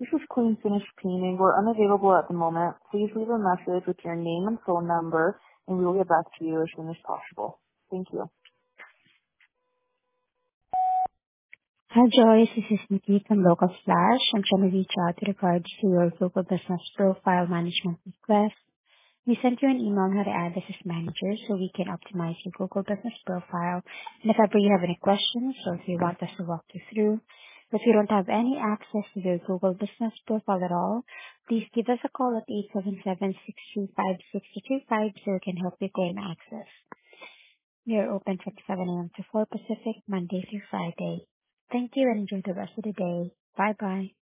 This is Clean Finish Cleaning. We're unavailable at the moment. Please leave a message with your name and phone number, and we will get back to you as soon as possible. Thank you. Hi, Joyce. This is Nikki from Local Flash. I'm trying to reach out to regards to your Google Business Profile Management request. We sent you an email on how to add this as manager so we can optimize your Google Business Profile. And if ever you have any questions or if you want us to walk you through, if you don't have any access to your Google Business Profile at all, please give us a call at 877-625-6225 so we can help you gain access. We are open from 7 a.m. to 4 Pacific, Monday through Friday. Thank you and enjoy the rest of the day. Bye-bye.